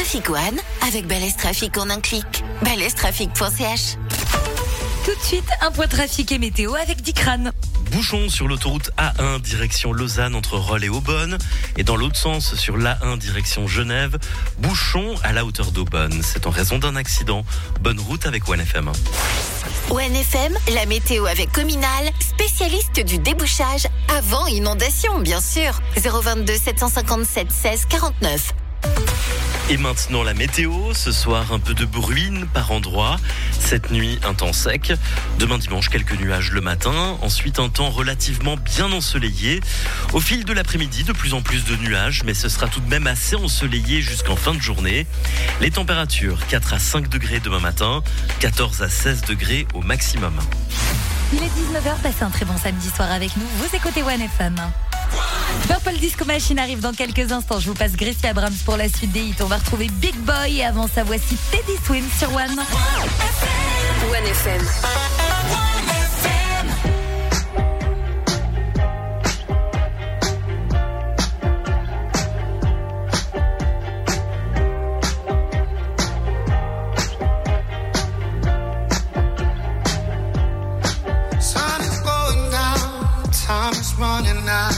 Trafic One avec Balèze Trafic en un clic. balèztrafic.ch. Tout de suite, un point trafic et météo avec Dicran. Bouchon sur l'autoroute A1 direction Lausanne entre Rolle et Aubonne. Et dans l'autre sens sur l'A1 direction Genève, bouchon à la hauteur d'Aubonne. C'est en raison d'un accident. Bonne route avec OneFM. OneFM, la météo avec Cominal, spécialiste du débouchage avant inondation, bien sûr. 022 757 16 49. Et maintenant la météo, ce soir un peu de bruine par endroits, cette nuit un temps sec, demain dimanche quelques nuages le matin, ensuite un temps relativement bien ensoleillé, au fil de l'après-midi de plus en plus de nuages, mais ce sera tout de même assez ensoleillé jusqu'en fin de journée. Les températures 4 à 5 degrés demain matin, 14 à 16 degrés au maximum. Il est 19h, passez un très bon samedi soir avec nous, vous écoutez OneFM. Purple Disco Machine arrive dans quelques instants. Je vous passe Gracie Abrams pour la suite des hits. On va retrouver Big Boy et avant ça, voici Teddy Swim sur One. OneFM. Sun is going down, time is running out.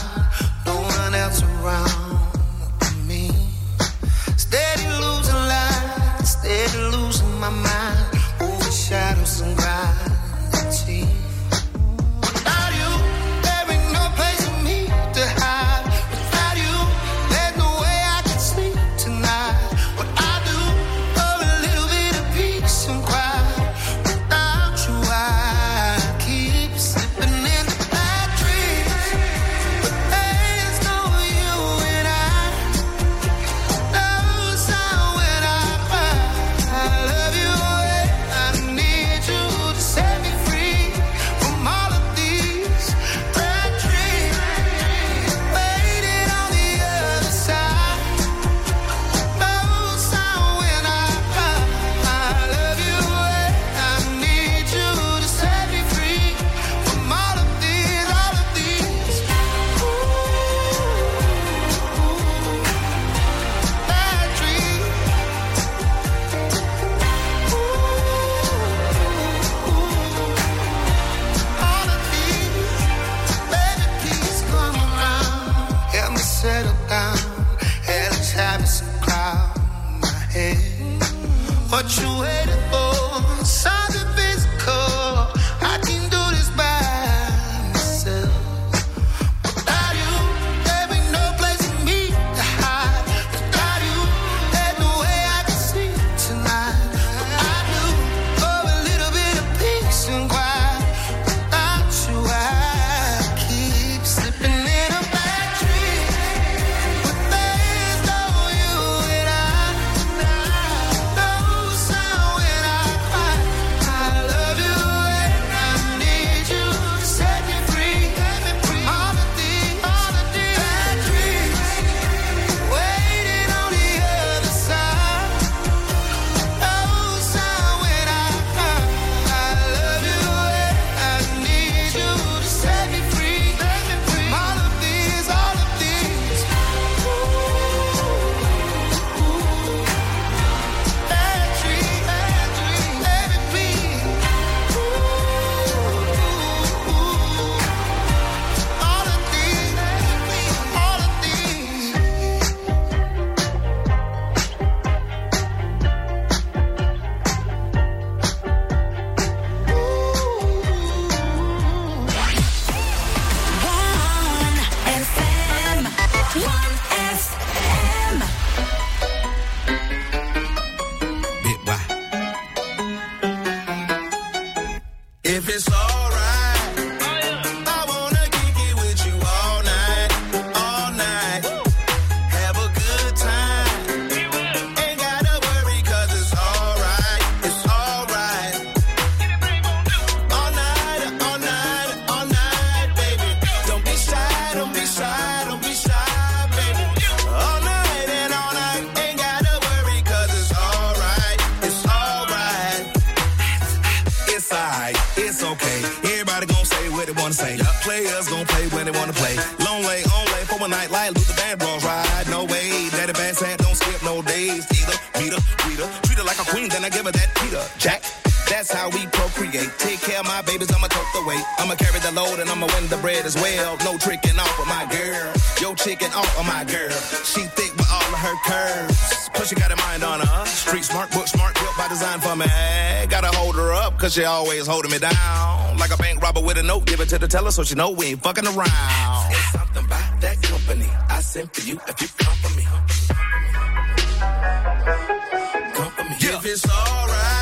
Around me, steady losing light, steady losing my mind, over shadows and gravity. Without you, there ain't no place for me to hide. Without you, there's no way I can sleep tonight. What I do for a little bit of peace and quiet. Without you, I keep slipping into bad dreams. But there's no what you waiting for, something physical. I can do this by myself. Without you, there ain't no place for me to hide. Without you, there's no way I can sleep tonight. What I do for a little bit of peace and quiet. Without you, I keep slipping in a bad dream. But there's no you and I. If it's alright, I wanna kick it with you all night, all night. Have a good time. Ain't gotta worry 'cause it's alright, it's alright. All night, all night, all night, baby. Don't be shy, don't be shy, don't be shy, baby. All night and all night, ain't gotta worry 'cause it's alright, it's alright. It's alright. It's okay. Everybody gon' say what they wanna say. Players gon' play when they wanna play. Long lay, on lay for a night like Luther Vandross ride. No way, daddy bad sad don't skip no days. Either meet her, greet her, treat her like a queen, then I give her that Peter Jack. That's how we procreate. Take care of my babies, I'ma tote the weight. I'ma carry the load and I'ma win the bread as well. No tricking off of my girl. Yo chicken off of my girl. She thick with all of her curves. Plus she got a mind on her. Street smart, book smart, built by design for me. Gotta hold her up, cause she always holding me down. Like a bank robber with a note, give it to the teller so she know we ain't fucking around. It's something about that company I sent for you if you come for me. Come for me. Yeah. If it's alright.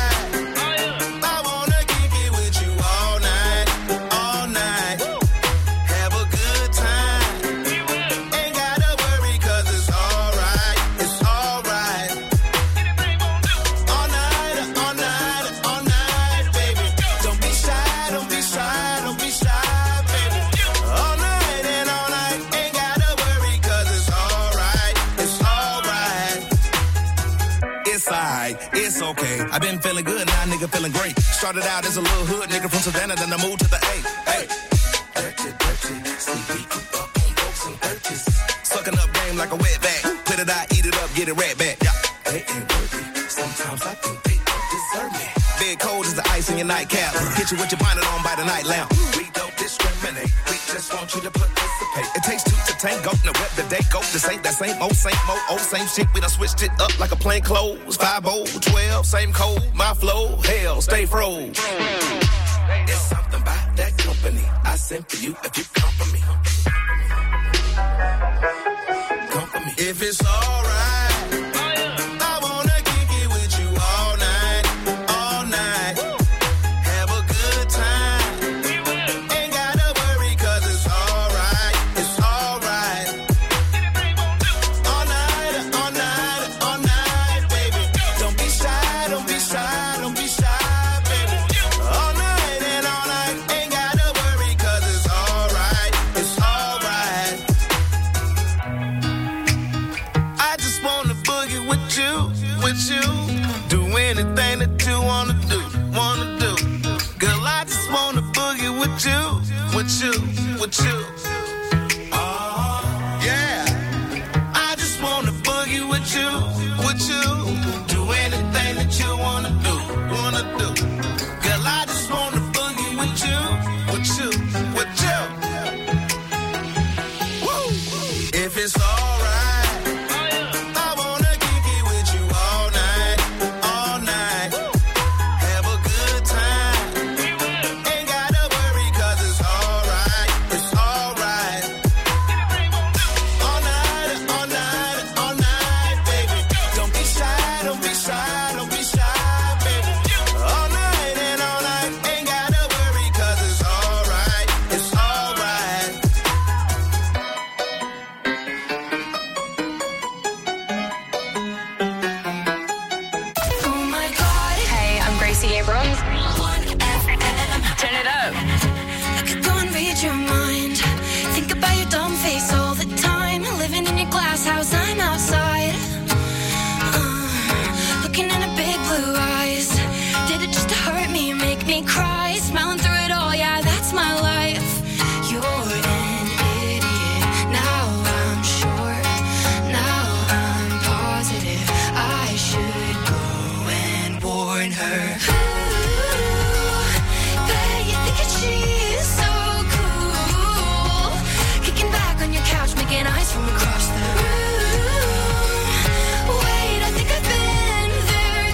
It's okay. I've been feeling good, now nigga feeling great. Started out as a little hood nigga from Savannah, then I moved to the A. Hey. Dirty, sleepy, coop up on folks and purchase. Sucking up game like a wet bag. Put it out, eat it up, get it right back. Yeah. They ain't worthy. Sometimes I think they don't deserve me. Bed cold as the ice in your nightcap. Hit you with your bonnet on by the night lamp. We don't discriminate. We just want you to participate. It takes two to tango. Now where the day go? This ain't that same old, old same shit. We done switched it up like a plain clothes. 5-0, 12, same code. My flow, hell, stay froze. There's something about that company I sent for you if you come for me. Come for me. If it's alright. With you. Yeah. I just wanna boogie with you. Do anything that you wanna do. Girl, I just wanna boogie with you. Woo. If it's alright. From across the room. Wait, I think I've been there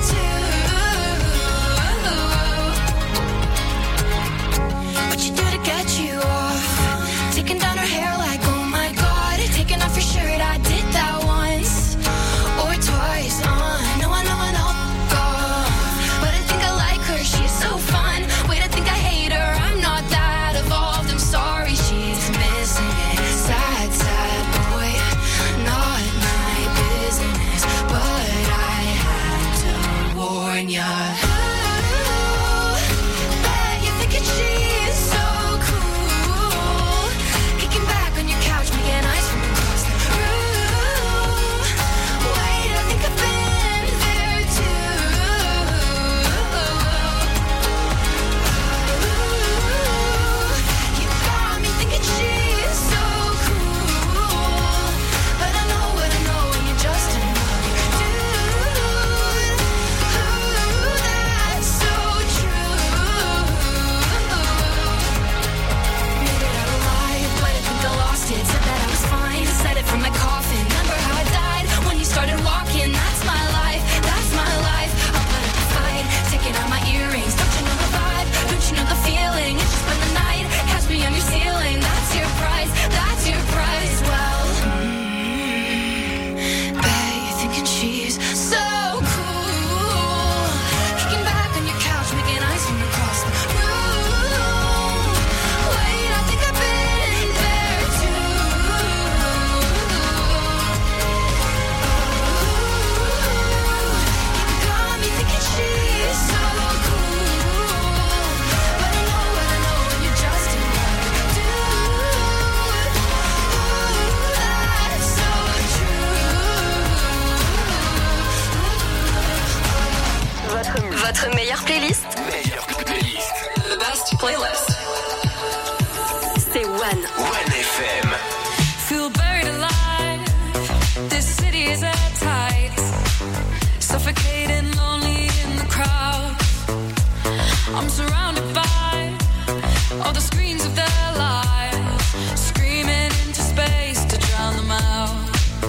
Votre meilleure playlist? The best playlist. C'est One. One FM. Feel buried alive. This city is at tight. Suffocating, lonely in the crowd. I'm surrounded by all the screens of their lives, screaming into space to drown them out.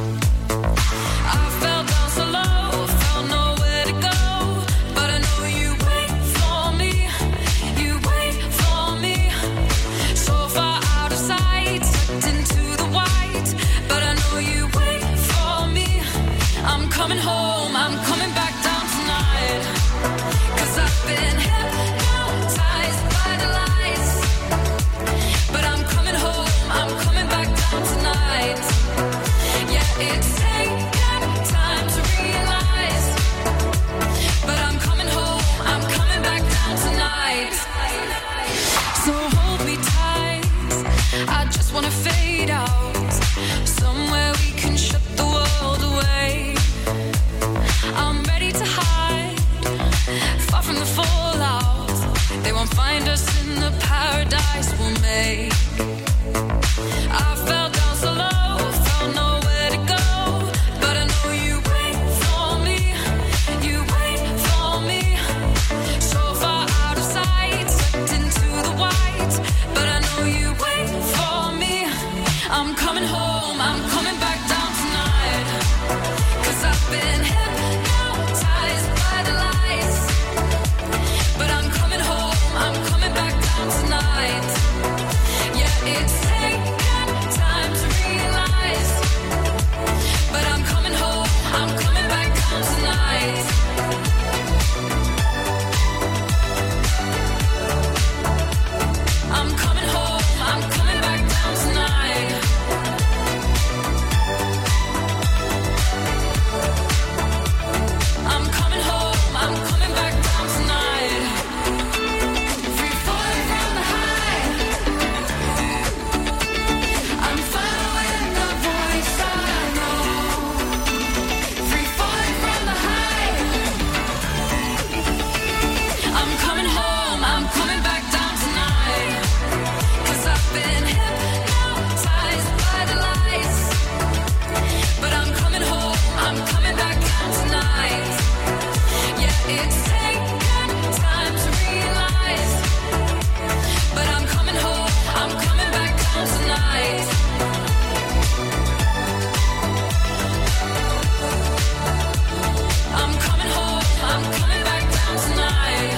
I fell down so low, felt nowhere to go, but I know you wait for me, you wait for me. So far out of sight, sucked into the white, but I know you wait for me. I'm coming home, I'm coming back down tonight, 'cause I've been hypnotized by the lights, but I'm coming home, I'm coming back down tonight. Yeah, it's taken time to realize, but I'm coming home, I'm coming back down tonight. So hold me tight, I just wanna fade out, somewhere we can shut the world away. I'm ready to hide, far from the fallout. They won't find us in the paradise we'll make. I fell down so low, found nowhere to go, but I know you wait for me, you wait for me. So far out of sight, sucked into the white, but I know you wait for me. I'm coming home, I'm coming back down tonight, 'cause I've been hypnotized by the lights, but I'm coming home, I'm coming back down tonight. Yeah, it's taken time to realize, but I'm coming home, I'm coming back down tonight. I'm coming home, I'm coming back down tonight. I'm coming home, I'm coming back down tonight. Free falling from the high, I'm following the voice I know. Free falling from the high, I'm coming home, I'm coming back down tonight, 'cause I've been hypnotized by the lights, but I'm coming home, I'm coming back down tonight. Yeah, it's taken time to realize, but I'm coming home, I'm coming back down tonight. I'm coming home, I'm coming back down tonight.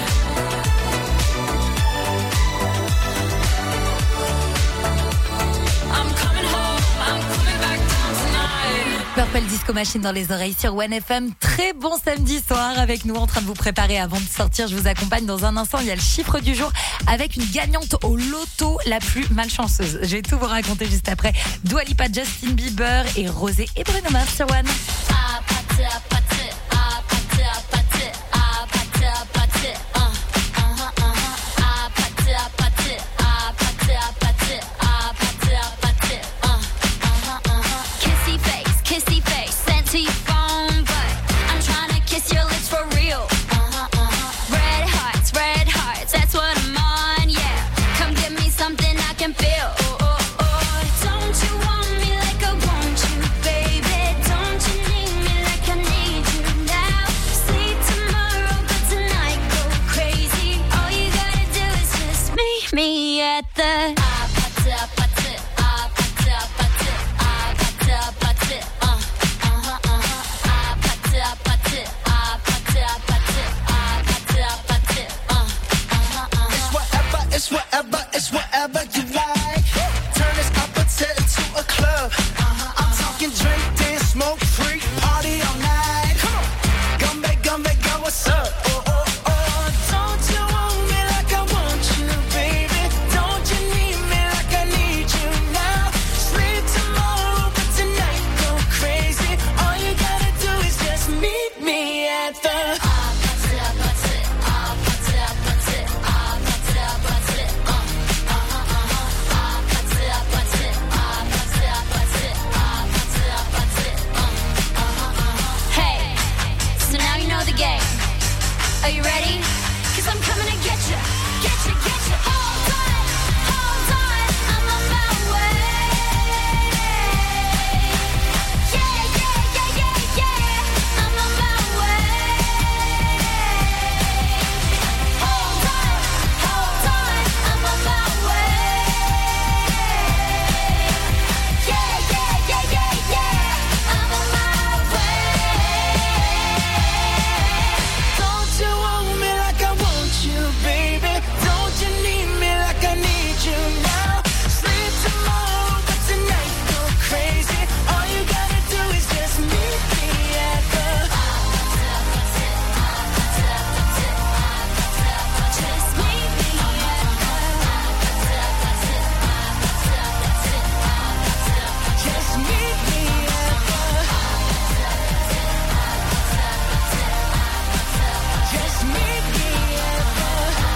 I'm coming home, I'm coming back down tonight. Purple Disco Machine dans les oreilles sur One FM. Très bon samedi soir avec nous en train de vous préparer avant de sortir. Je vous accompagne dans un instant. Il y a le chiffre du jour avec une gagnante au loto la plus malchanceuse. Je vais tout vous raconter juste après. Dua Lipa, Justin Bieber et Rosé et Bruno Mars sur One. Kissy face, sent to your phone, but I'm trying to kiss your lips for real. Red hearts, that's what I'm on, yeah. Come give me something I can feel. Don't you want me like I want you, baby? Don't you need me like I need you now? Sleep tomorrow, but tonight go crazy. All you gotta do is just meet me at the It's whatever you like. Turn this opposite into a club. I'm talking drink, dance, smoke, freak, party all night. Come on, gum, go, what's up? Don't you want me like I want you, baby? Don't you need me like I need you now? Sleep tomorrow, but tonight go crazy. All you gotta do is just meet me at the Are you ready? 'Cause I'm coming to get you, get you, get you. Hold on, I'm on my way. Yeah, yeah, yeah, yeah, yeah, I'm on my way. Hold on, I'm on my way. Yeah, yeah, yeah, yeah, yeah, I'm on my way. Don't you want me like I want you, baby? Don't you need me like I need you now? Sleep tomorrow, but tonight go crazy. All you gotta do is just meet me at the. Just meet me at Just meet me at the. Just meet me at the.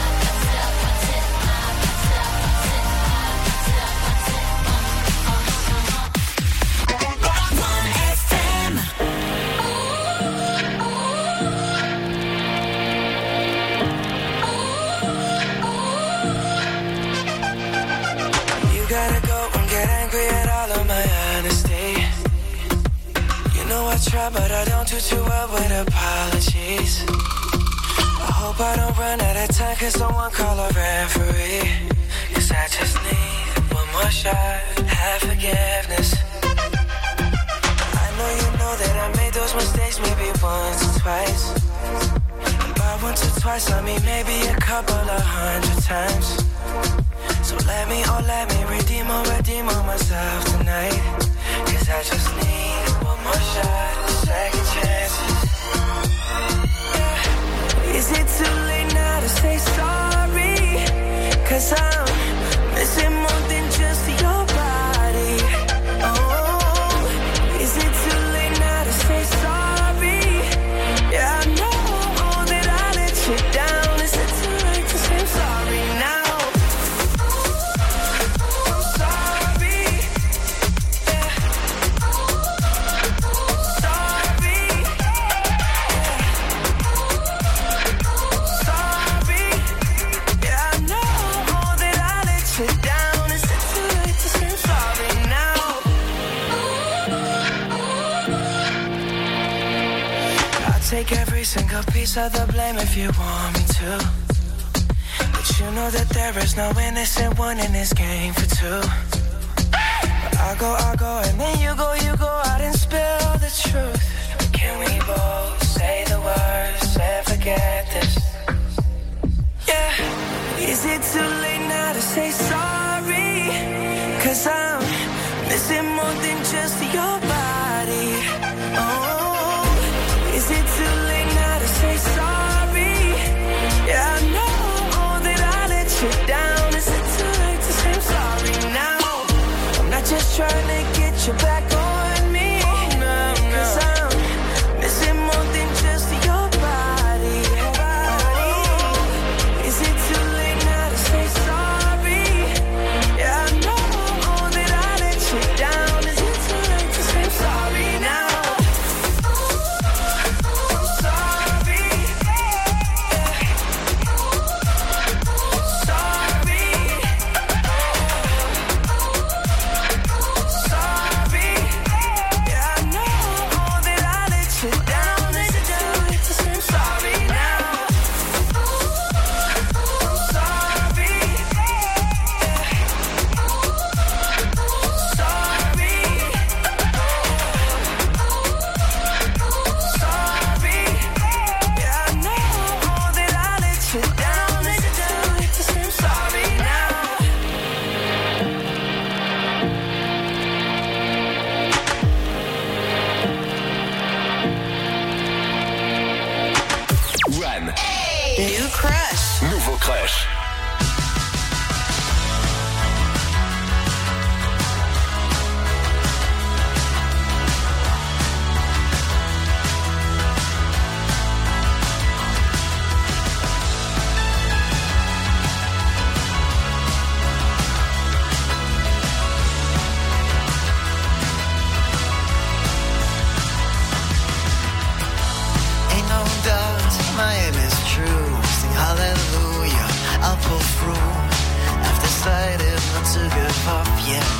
You gotta go and get angry at all of my honesty. You know I try, but I don't do too well with apologies. I hope I don't run out of time, 'cause someone call a referee. 'Cause I just need one more shot, have forgiveness. I know you know that I made those mistakes maybe once or twice. And by once or twice, I mean maybe a couple of 100 times. So let me redeem on myself tonight. 'Cause I just need one more shot, second chances. Yeah. Is it too late now to say sorry? 'Cause I'm missing more than just your body. Oh, is it too late now to say sorry? Yeah, I know that I let you down. Is it too late to say sorry now? Take every single piece of the blame if you want me to. But you know that there is no innocent one in this game for two. But I go, and then you go out and spill the truth. But can we both say the words and forget this? Yeah. Is it too late now to say sorry? 'Cause I'm missing more than just your body. Oh. Is it too late now to say sorry? Yeah, I know that I let you down. Is it too late to say sorry now? I'm not just trying to get you back on me. 'Cause I'm missing more than just your body. Is it too late now to say sorry? Yeah, I know that I let you down. Is it too late to say sorry now? New Crush. Nouveau Crush. Ain't no doubt my aim is true. yet.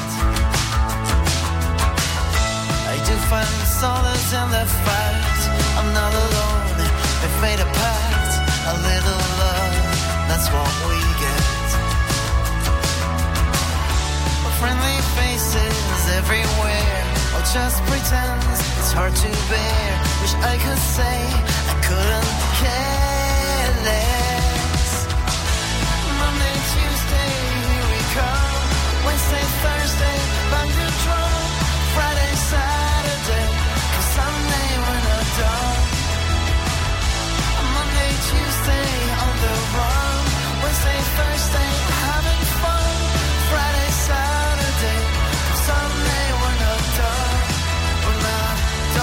I do find solace in the fact I'm not alone. We've made a pact, a little love, that's what we get. Friendly faces everywhere, or just pretends it's hard to bear. Wish I could say I couldn't care less. Monday, Tuesday, here we come. Wednesday, Thursday, back to drum. Friday, Saturday, 'cause Sunday we're not done. Monday, Tuesday, on the run. Wednesday, Thursday, having fun. Friday, Saturday, 'cause Sunday we're not done. We're not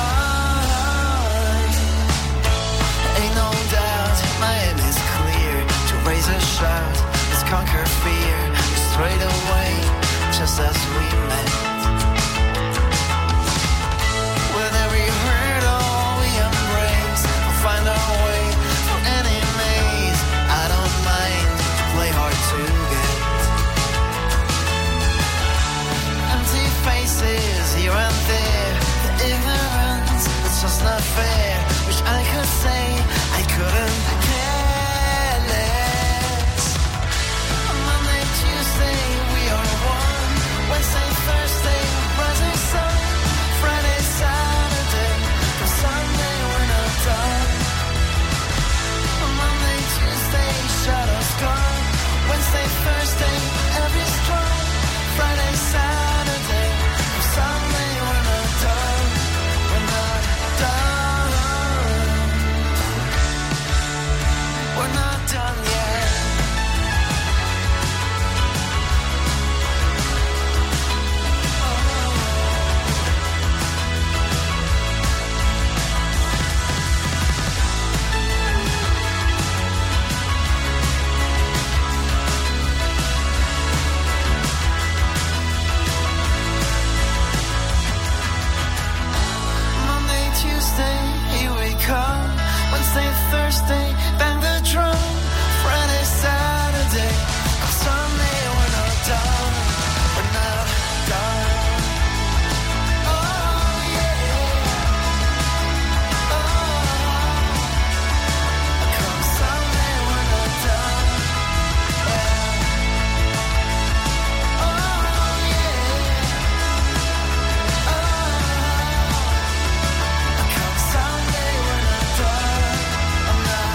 done. Ain't no doubt, my aim is clear. To raise a shout, let's conquer fear. Straight away, just as we met. With every hurdle we embrace, we'll find our way through any maze. I don't mind, play hard to get. Empty faces here and there. The ignorance, it's just not fair. Wish I could say I couldn't care less. Monday, Tuesday, we are one. Wednesday, Thursday, rising sun. Friday, Saturday, 'cause Sunday we're not done. Monday, Tuesday, shadows gone. Wednesday, Thursday, every strong. Friday, Saturday, 'cause Sunday we're not done. We're not done. We're not done yet. Monday, Tuesday, here we come. Wednesday, Thursday, bang the drum. Friday, Saturday, Sunday, we're not done. We're not done. Oh, yeah. Oh, come Sunday, we're not done. Yeah. Oh, yeah. Oh, come Sunday, we're not done. I'm not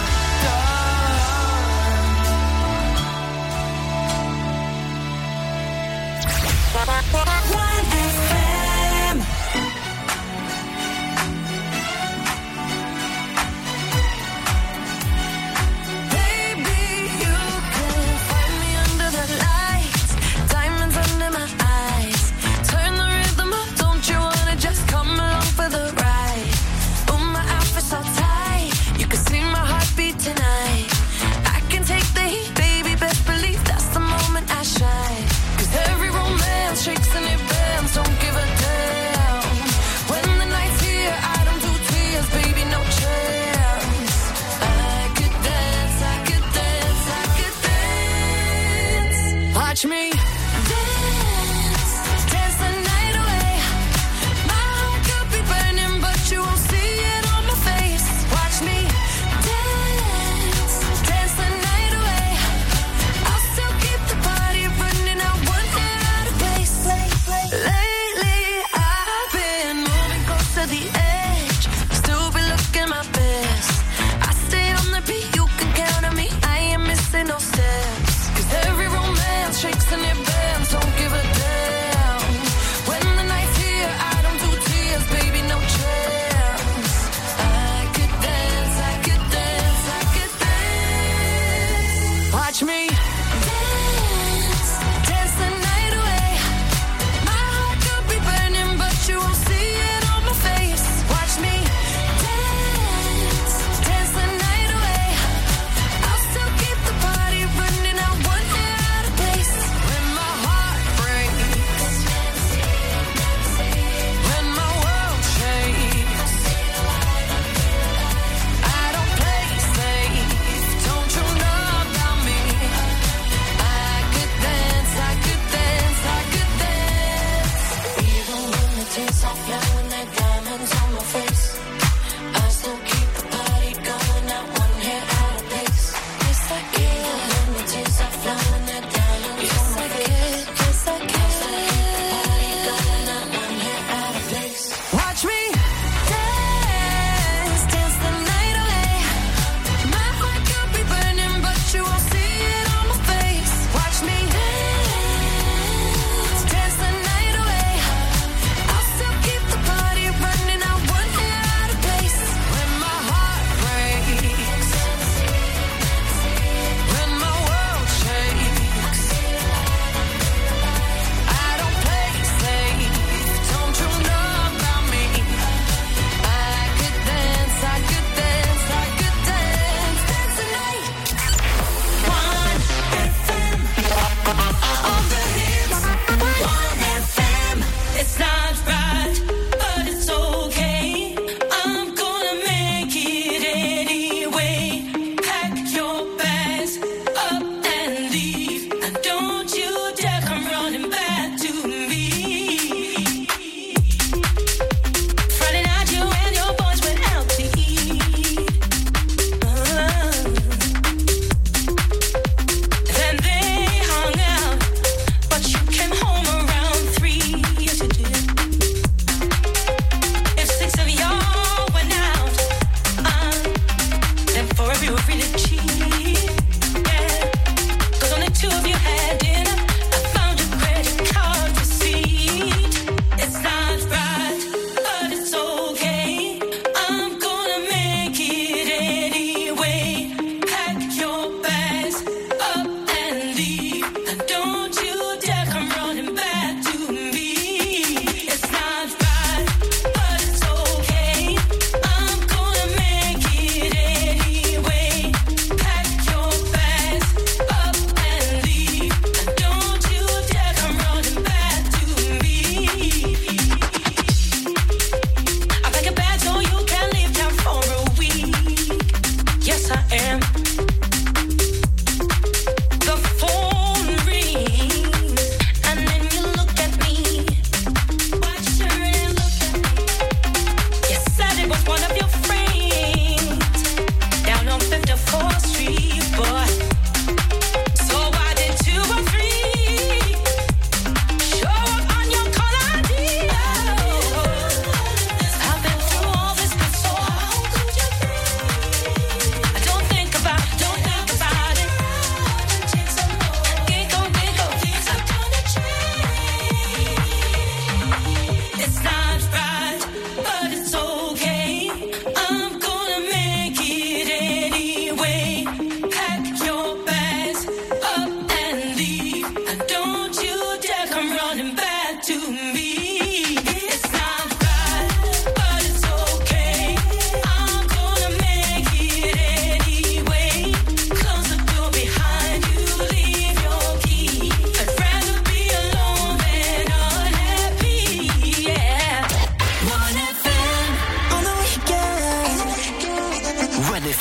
Baby, you can find me under the lights, diamonds under my eyes. Turn the rhythm up, don't you wanna just come along for the ride? Oh, my outfit's so tight, you can see my heartbeat tonight. I can take the heat, baby, best believe that's the moment I shine. 'Cause every romance shakes and it bends, don't give a damn. When the night's here, I don't do tears, baby, no chance. I could dance, I could dance, I could dance. Watch me dance, dance the night away. My heart could be burning, but you won't see it on my face. Watch me dance, dance the night away. I'll still keep the party running, I won't get out of place. Lately, I've been moving close to the edge, still be looking my best. I stay on the beat, you can count on me, I ain't missing no steps. 'Cause every romance shakes and it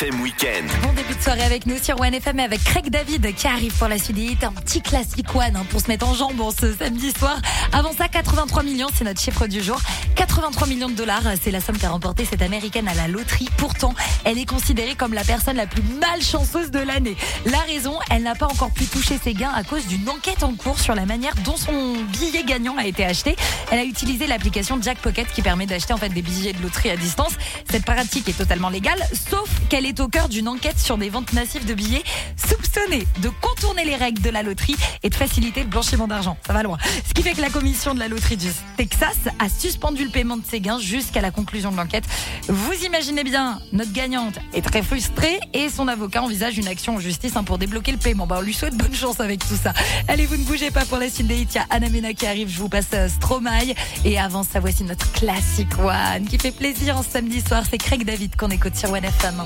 FM Week-end. Bon début de soirée avec nous sur OneFM avec Craig David qui arrive pour la suite des hits. Un petit classique One pour se mettre en jambe ce samedi soir. Avant ça, 83 millions, c'est notre chiffre du jour. 83 millions de dollars, c'est la somme qu'a remporté cette américaine à la loterie. Pourtant, elle est considérée comme la personne la plus malchanceuse de l'année. La raison, elle n'a pas encore pu toucher ses gains à cause d'une enquête en cours sur la manière dont son billet gagnant a été acheté. Elle a utilisé l'application Jackpocket qui permet d'acheter en fait des billets de loterie à distance. Cette pratique est totalement légale, sauf qu'elle est au cœur d'une enquête sur des ventes massives de billets soupçonnées de contourner les règles de la loterie et de faciliter le blanchiment d'argent. Ça va loin. Ce qui fait que la commission de la loterie du Texas a suspendu le paiement de ses gains jusqu'à la conclusion de l'enquête. Vous imaginez bien, notre gagnante est très frustrée et son avocat envisage une action en justice pour débloquer le paiement. On lui souhaite bonne chance avec tout ça. Allez, vous ne bougez pas pour la suite des hits. Il y a Anna Mena qui arrive, je vous passe Stromae. Et avant ça, voici notre classique One qui fait plaisir en samedi soir. C'est Craig David qu'on écoute sur OneFM.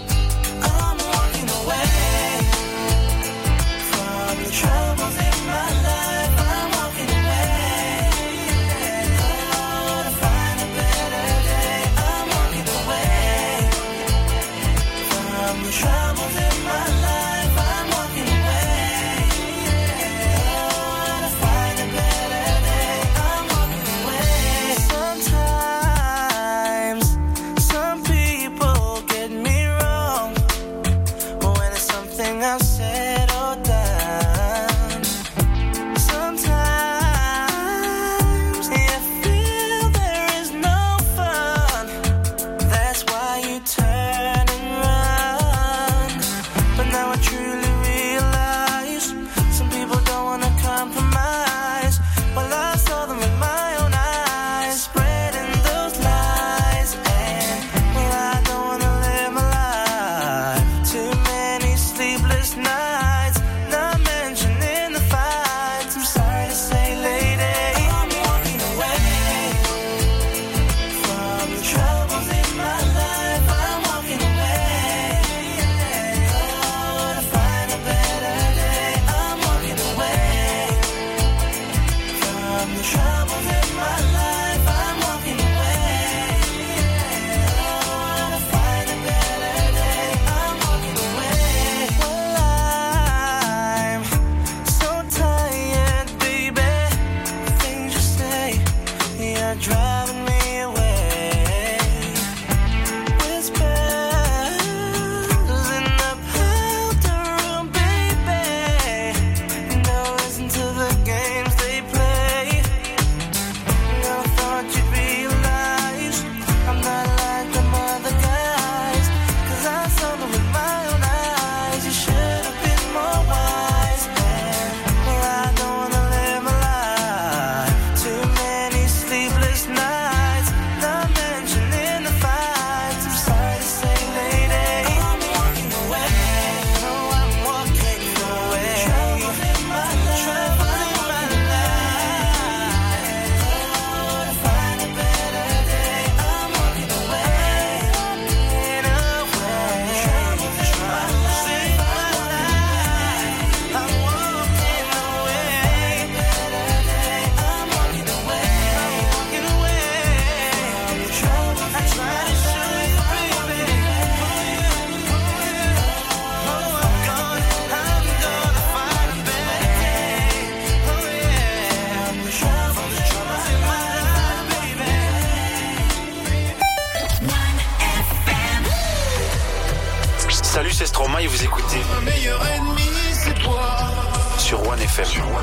Salut, c'est Stromae et vous écoutez Ma meilleure ennemie, c'est toi. Sur OneFM.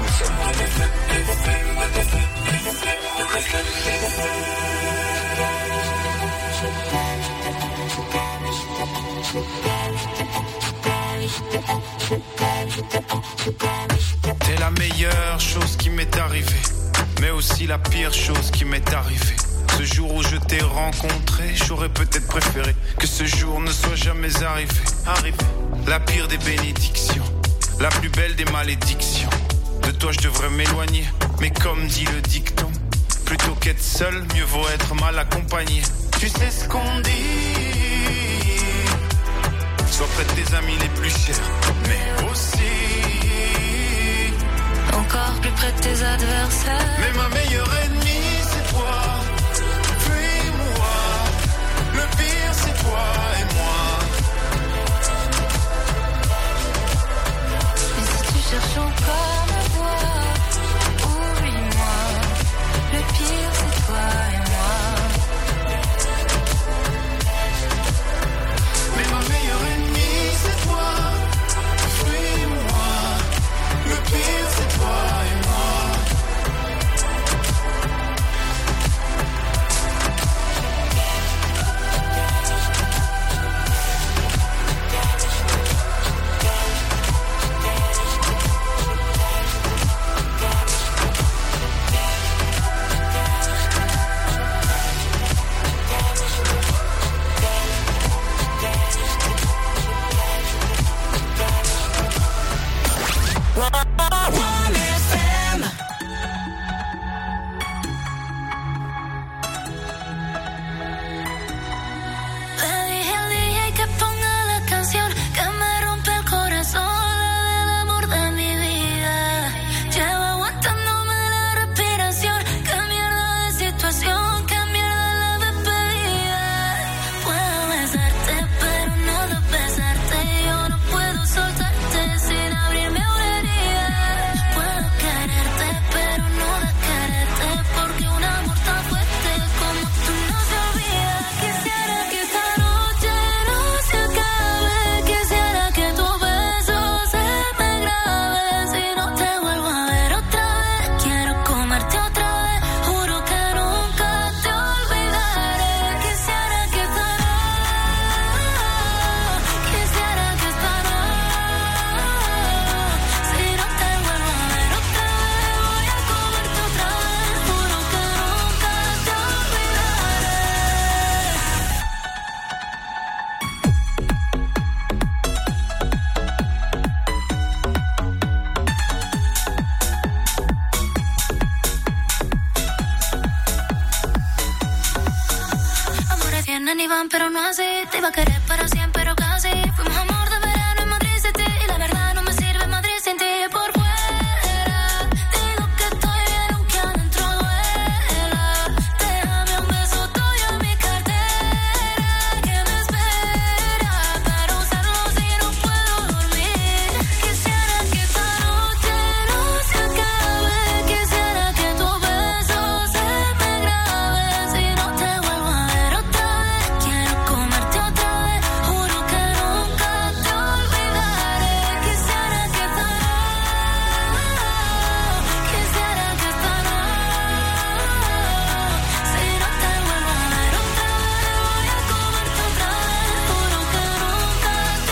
T'es la meilleure chose qui m'est arrivée, mais aussi la pire chose qui m'est arrivée. Ce jour où je t'ai rencontré, j'aurais peut-être préféré que ce jour ne soit jamais arrivé. La pire des bénédictions, la plus belle des malédictions. De toi je devrais m'éloigner, mais comme dit le dicton, plutôt qu'être seul, mieux vaut être mal accompagné. Tu sais ce qu'on dit, sois près de tes amis les plus chers, mais aussi encore plus près de tes adversaires. Mais ma meilleure ennemie c'est toi. Le pire c'est toi et moi. iba a querer para siempre, pero casi fuimos amor de verano en Madrid City y la verdad no me sirve Madrid sin ti. Por fuera digo que estoy bien aunque adentro duela. Déjame un beso tuyo en mi cartera que me espera para usarlo si no puedo dormir. Quisiera que esta noche no se acabe, quisiera que tu beso se me grabe. Si no te vuelvo a ver otra vez, quiero comerte otra vez, juro que nunca te olvidaré. Quisiera que esta noche, quisiera que esta noche, si no te vuelvo a ver otra vez, voy a comerte otra vez, juro que nunca te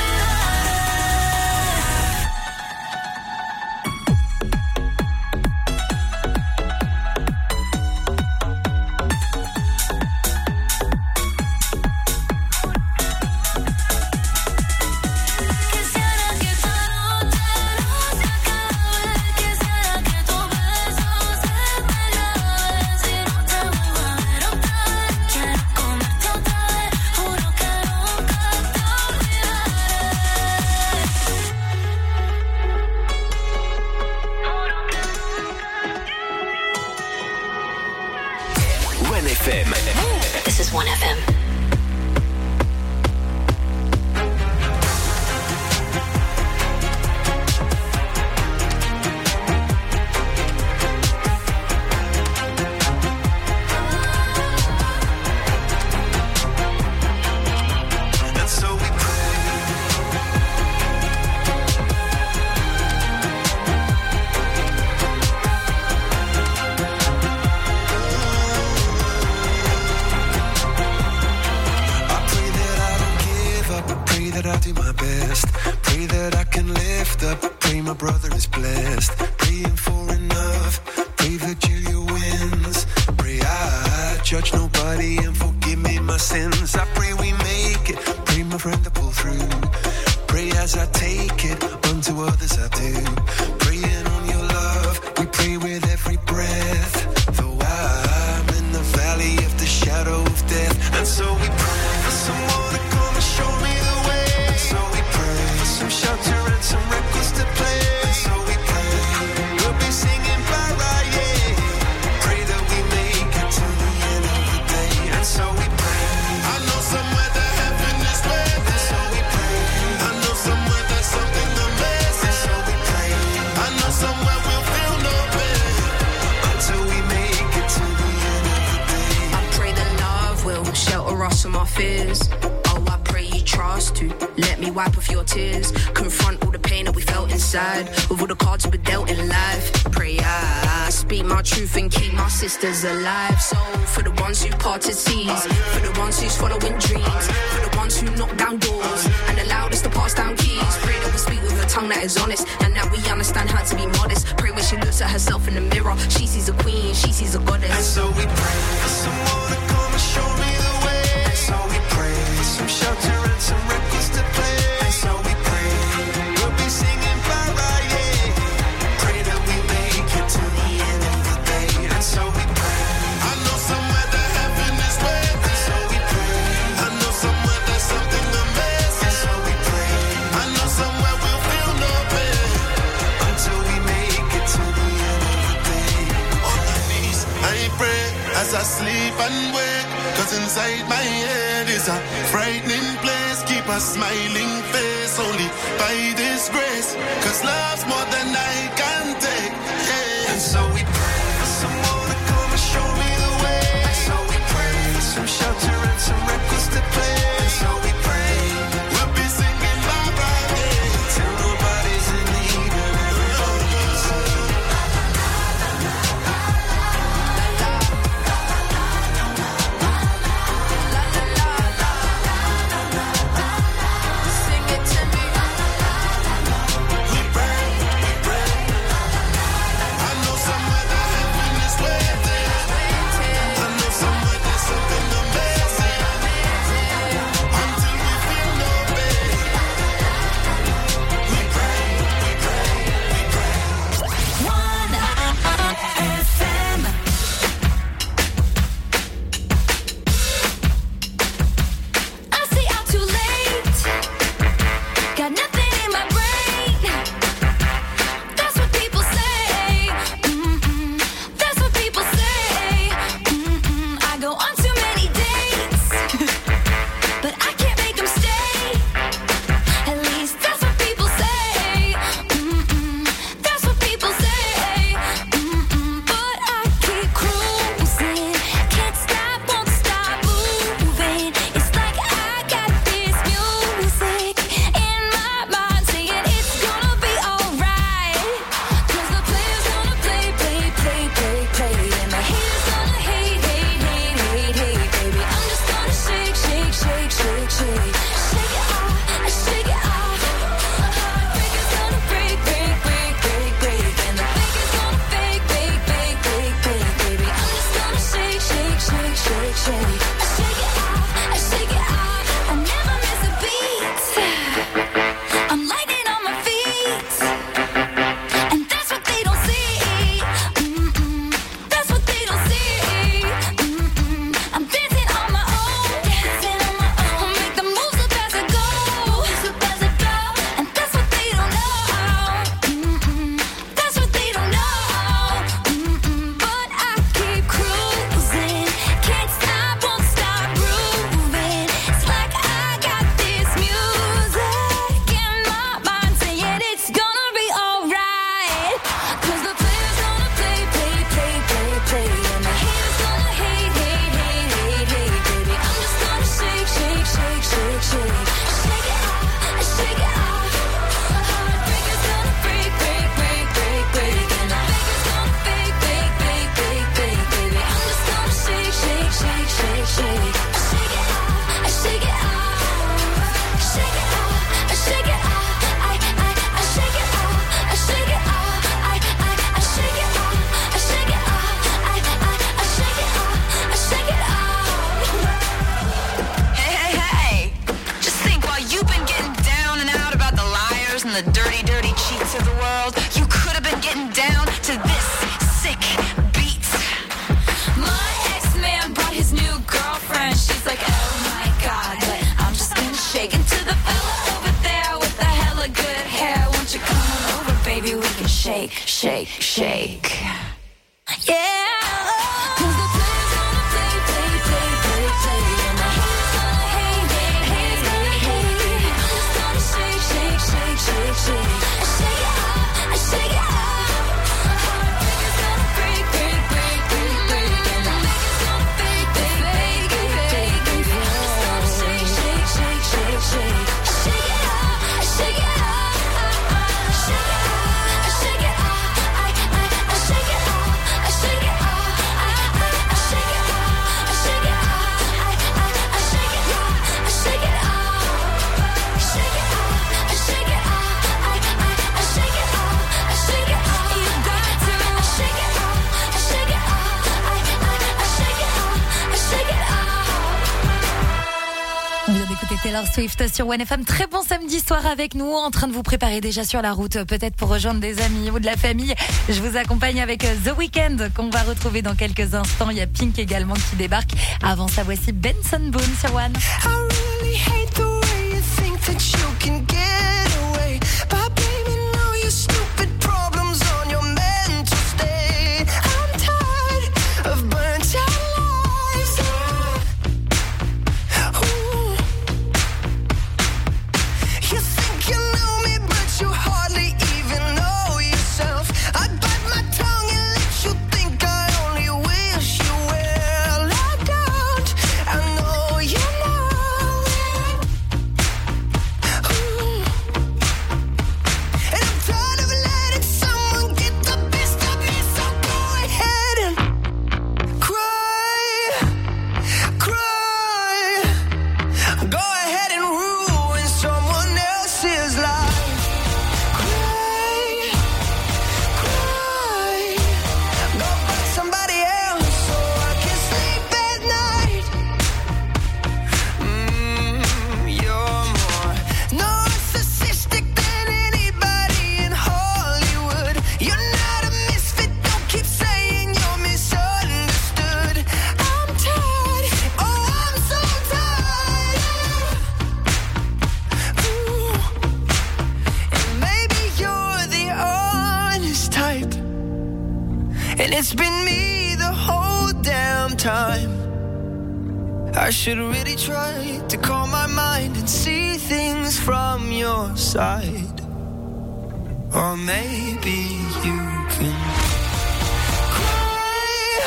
Quisiera que esta noche no se acabe, quisiera que tu beso se me grabe. Si no te vuelvo a ver otra vez, quiero comerte otra vez, juro que nunca te olvidaré. One FM. This is 1FM. And so we I pray that I don't give up. I pray that I do my best. Pray that I can lift up. Pray my brother is blessed. Praying for enough. Pray Virgilia wins. Pray I judge nobody and forgive me my sins. I pray we make it. Pray my friend to pull through. Pray as I take it. Unto others I do. Praying on your love. We pray with every breath. Though I'm in the valley of the shadow of death. And so we pray for someone to come and show me the way. And so we pray for some shelter and some records to play. And so we pray we'll be singing Mariah. Pray that we make it to the end of the day. And so we pray. I know somewhere that heaven is waiting. And so we pray. I know somewhere there's something amazing. And so we pray. I know somewhere we'll feel no pain until we make it to the end of the day. I pray that love will shelter us from our fears. Oh, I pray you trust to let me wipe off your tears. Confront all the pain that we felt inside with all the cards we were dealt in life. Pray I speak my truth and keep my sisters alive. So for the ones who parted seas, for the ones who's following dreams, for the ones who knock down doors and allowed us to pass down keys. Pray that we speak with a tongue that is honest and that we understand how to be modest. Pray when she looks at herself in the mirror, she sees a queen, she sees a And goddess. so we pray for someone to come and show me the way. And so we pray for some shelter and some records to play. And so we pray we'll be singing Mariah. Pray that we make it to the end of the day. And so we pray. I know somewhere that heaven is waiting. And so we pray. I know somewhere there's something amazing. And so we pray. I know somewhere we'll feel no pain until we make it to the end of the day. On my knees, I pray as I sleep and wake. Cause inside my head is a frightening place. Keep a smiling face only by this grace. Cause love's more than I can take. Yeah. And so we pray for someone to come and show me the way. And so we pray for some shelter and some records to play. And so we pray we'll be singing Mariah till nobody's in need and everybody can sing. Sing it to me. We pray, we pray. I know somewhere that heaven is waiting. I know somewhere there's something amazing. the dirty, dirty cheats of the world. You could have been getting down to this sick beat. My ex-man brought his new girlfriend. She's like, oh my God, but I'm just gonna shake into the fella over there with the hella good hair. Won't you come on over, baby? We can shake, shake, shake. Yeah. Taylor Swift sur 1FM. Très bon samedi soir avec nous, en train de vous préparer déjà sur la route, peut-être pour rejoindre des amis ou de la famille. Je vous accompagne avec The Weeknd qu'on va retrouver dans quelques instants. Il y a Pink également qui débarque. Avant ça, voici Benson Boone sur One. I really hate the way you think that you can get away by blaming all your stupid problems on your mental state. I'm tired of burnt out lives. Ooh. You think you know me, but you hardly even know yourself. I bite my tongue and let you think I only wish you well. I don't, I know you know. Ooh. And I'm tired of letting someone get the best of me, so go ahead and cry, cry. Go ahead and ruin someone else's life. Cry, cry. Go find somebody else so I can sleep at night. You're more narcissistic than anybody in Hollywood. You're not a misfit, don't keep saying you're misunderstood. I'm tired, oh I'm so tired. Ooh. And maybe you're the honest type, and it's been me the whole damn time. I should really try to calm my mind and see things from your side. Or maybe you can cry,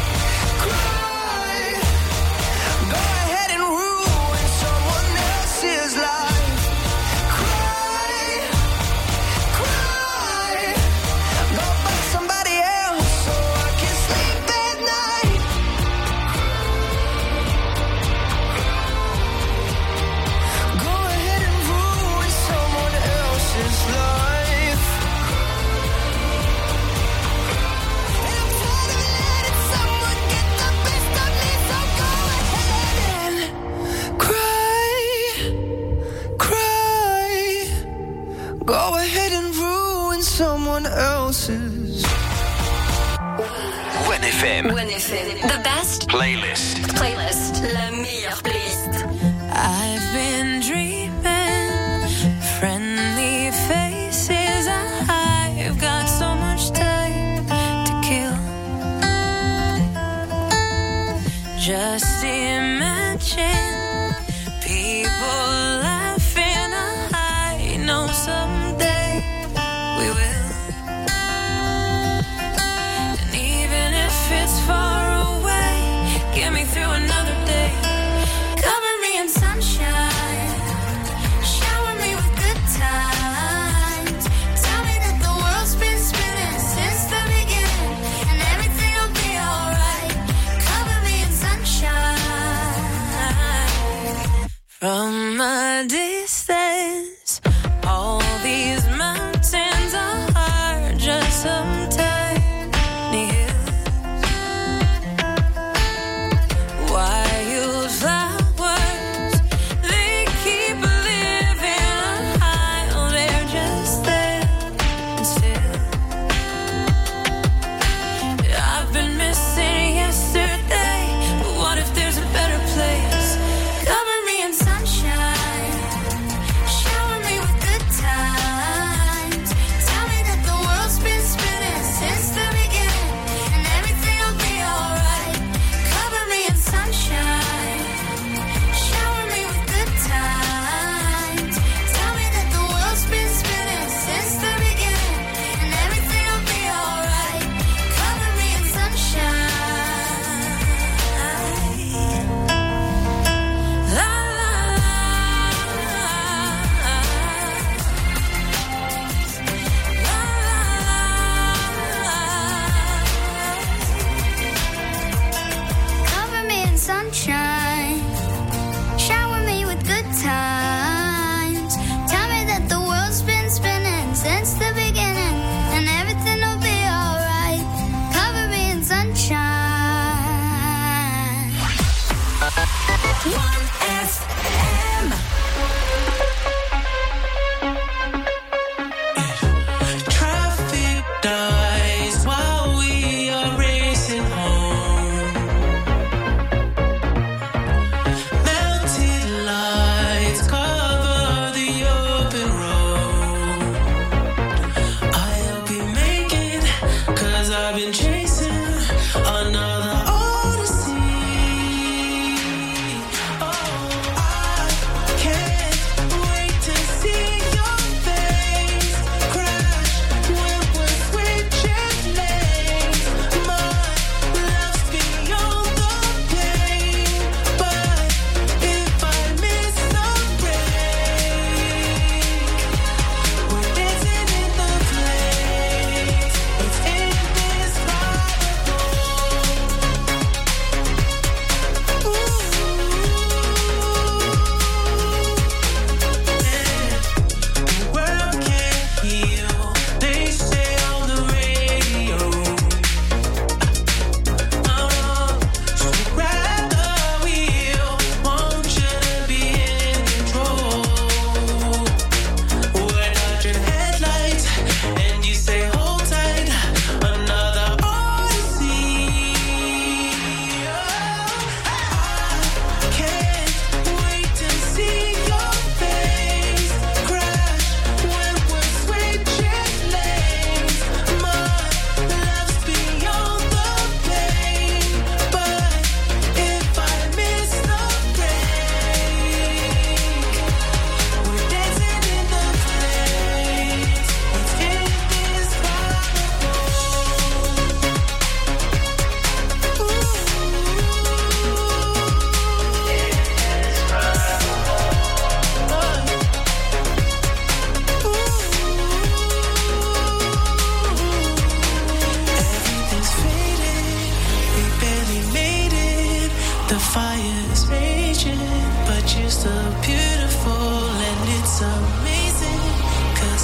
cry. Go ahead and ruin someone else's life. Cry, cry. Go find somebody else so I can sleep at night. Go ahead and ruin someone else's life. And I'm tired of letting someone get the best of me, so go ahead and cry, cry. Go ahead and ruin someone else's. 1FM. 1FM. The best Playlist. playlist. La meilleure playlist. I've been dreaming, friendly faces. I've got so much time to kill. Just imagine people laughing. I know someday we will. And even if it's far away, get me through another day. Cover me in sunshine.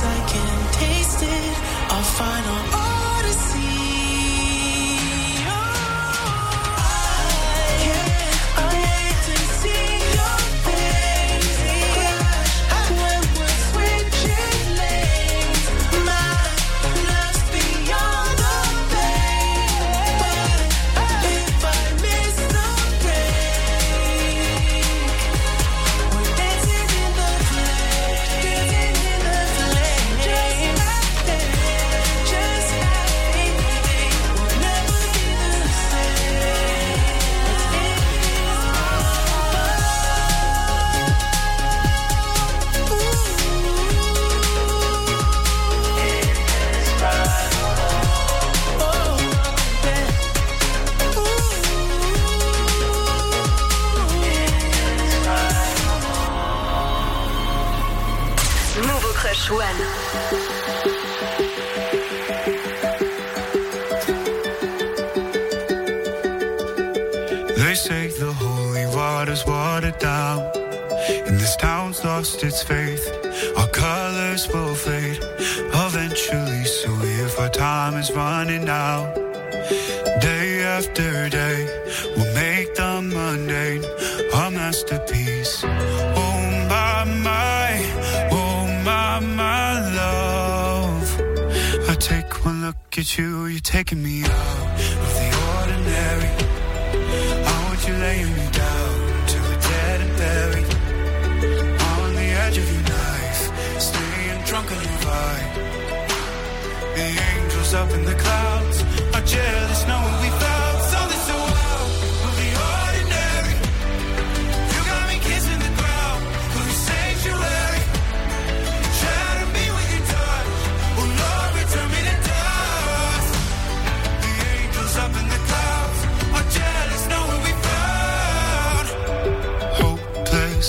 I can taste it. Our final odyssey. One. They say the holy water's watered down, and this town's lost its faith. Our colors will fade eventually, so if our time is running out, day after day, we'll make the mundane a masterpiece. Oh my, my love, I take one look at you, you're taking me out of the ordinary. I want you laying me down till we're dead and buried, on the edge of your knife, staying drunk on your vibe. The angels up in the clouds are jealous knowing we found something so wild of the ordinary. You got me kissing the ground of your sanctuary. Shatter me with your touch, oh Lord, return me to dust. The angels up in the clouds are jealous knowing we found hopeless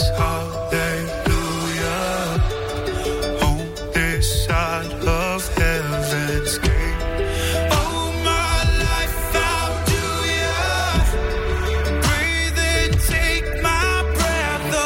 hallelujah on this side of heaven's gate. Oh my life, how do ya breathe and take my breath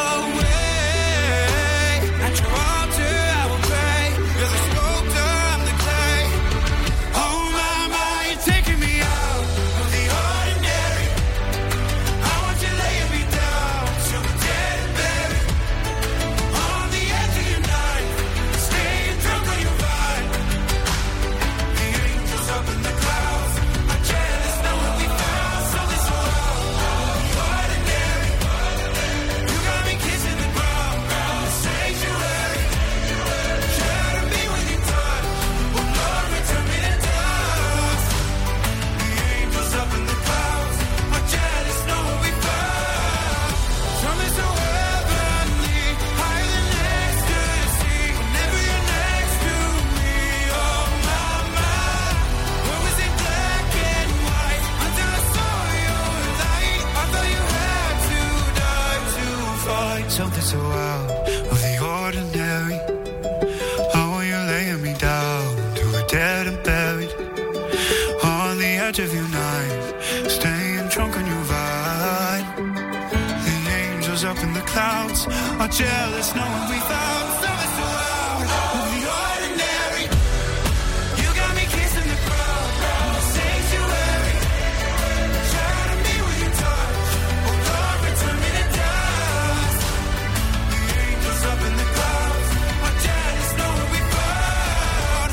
away? At your altar I will pray. You're the sculptor, I'm the clay. Oh my, you're taking me out of the ordinary. I want you laying me down till we're dead and buried, on the edge of your knife, staying drunk on your vibe. The angels up in the clouds are jealous knowing we found something so wild, the ordinary. You got me kissing the ground, the sanctuary. Shatter me with your touch, oh Lord, return me to dust. The angels up in the clouds are jealous knowing we found something so heavenly, higher than ecstasy. Whenever you're next to me, oh my, what was it black and white until I saw your light? I thought you had to die to fight something so out of the ordinary. How are you laying me down till we're dead and buried, on the edge of your knife, staying drunk on your vibe. The angels up in the clouds are jealous knowing we found something so out of the ordinary. You got me kissing the ground, the sanctuary. Shatter me with your touch, oh Lord, return me to dust. The angels up in the clouds are jealous knowing we found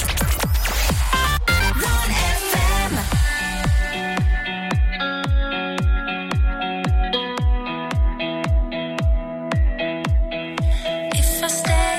1FM. If I stay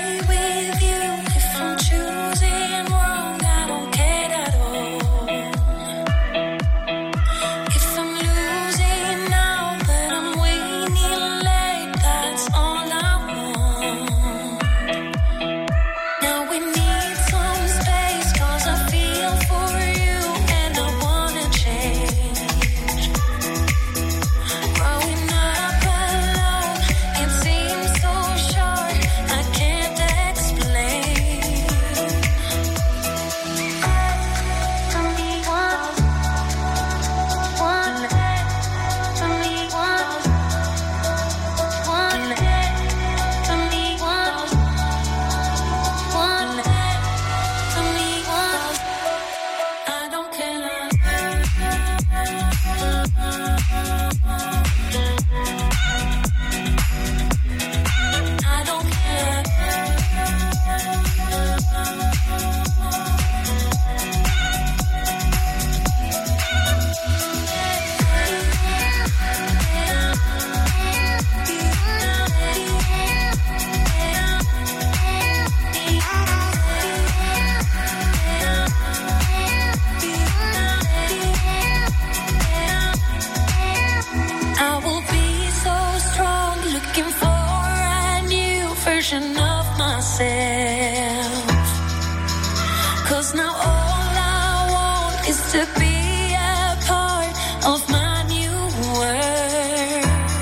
to be a part of my new world.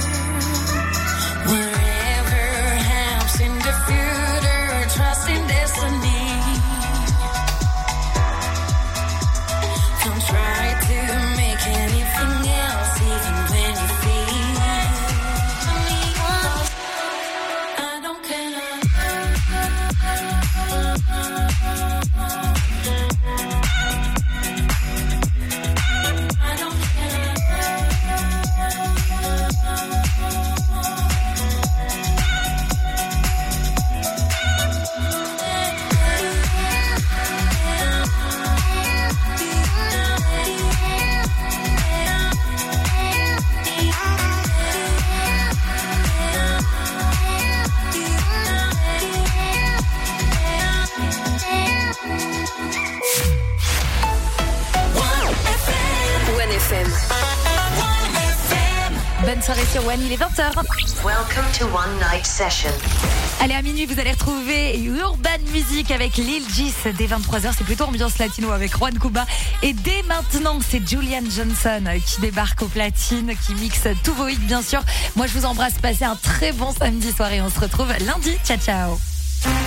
Wherever helps in the future, trust in destiny. Don't try to make anything else, even when you feel I don't care. Bonne soirée sur One, il est 20h. Welcome to One Night Session. Allez, à minuit, vous allez retrouver Urban Music avec Lil Gis. Dès 23h, c'est plutôt ambiance latino avec Juan Cuba. Et dès maintenant, c'est Julian Johnson qui débarque au platine, qui mixe tous vos hits, bien sûr. Moi, je vous embrasse. Passez un très bon samedi soir et on se retrouve lundi. Ciao, ciao.